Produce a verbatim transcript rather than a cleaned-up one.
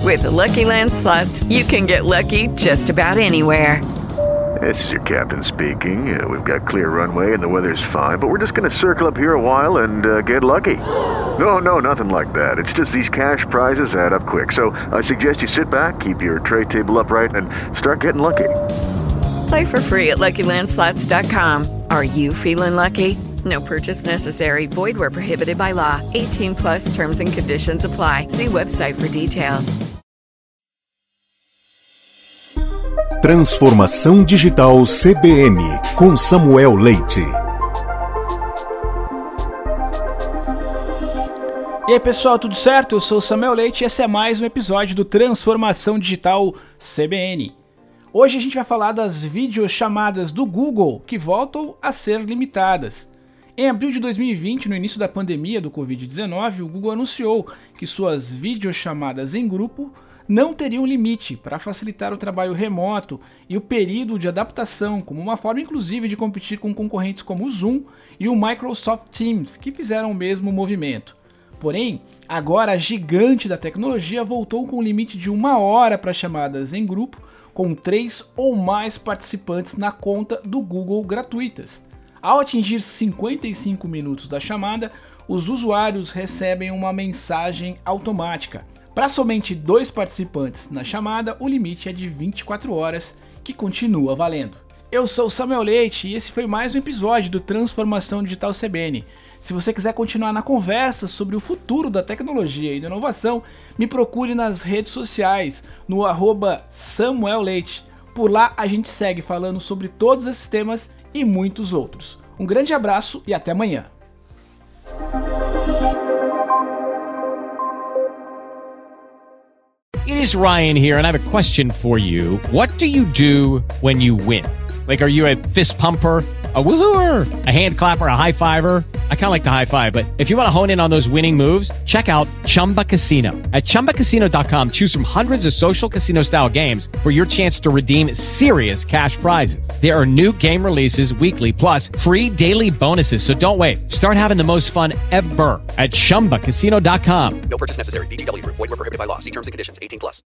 With the Lucky Land Slots, you can get lucky just about anywhere. This is your captain speaking. Uh, we've got clear runway and the weather's fine, but we're just going to circle up here a while and uh, get lucky. No, no, nothing like that. It's just these cash prizes add up quick. So I suggest you sit back, keep your tray table upright, and start getting lucky. Play for free at Lucky Land Slots dot com. Are you feeling lucky? No purchase necessary. Void where prohibited by law. eighteen plus terms and conditions apply. See website for details. Transformação Digital C B N, com Samuel Leite. E aí pessoal, tudo certo? Eu sou o Samuel Leite e esse é mais um episódio do Transformação Digital C B N. Hoje a gente vai falar das videochamadas do Google que voltam a ser limitadas. Em abril de dois mil e vinte, no início da pandemia do covid dezenove, o Google anunciou que suas videochamadas em grupo não teriam limite para facilitar o trabalho remoto e o período de adaptação, como uma forma inclusive de competir com concorrentes como o Zoom e o Microsoft Teams, que fizeram o mesmo movimento. Porém, agora a gigante da tecnologia voltou com um limite de uma hora para chamadas em grupo, com três ou mais participantes na conta do Google gratuitas. Ao atingir cinquenta e cinco minutos da chamada, os usuários recebem uma mensagem automática. Para somente dois participantes na chamada, o limite é de vinte e quatro horas, que continua valendo. Eu sou o Samuel Leite e esse foi mais um episódio do Transformação Digital C B N. Se você quiser continuar na conversa sobre o futuro da tecnologia e da inovação, me procure nas redes sociais, no arroba Samuel Leite. Por lá a gente segue falando sobre todos esses temas e muitos outros. Um grande abraço e até amanhã. It is Ryan here, and I have a question for you. What do you do when you win? Like, are you a fist pumper, a woohooer, a hand clapper, a high fiver? I kind of like the high five, but if you want to hone in on those winning moves, check out Chumba Casino. At chumba casino dot com, choose from hundreds of social casino-style games for your chance to redeem serious cash prizes. There are new game releases weekly, plus free daily bonuses, so don't wait. Start having the most fun ever at chumba casino dot com. No purchase necessary. V G W Group. Void where prohibited by law. See terms and conditions. eighteen plus.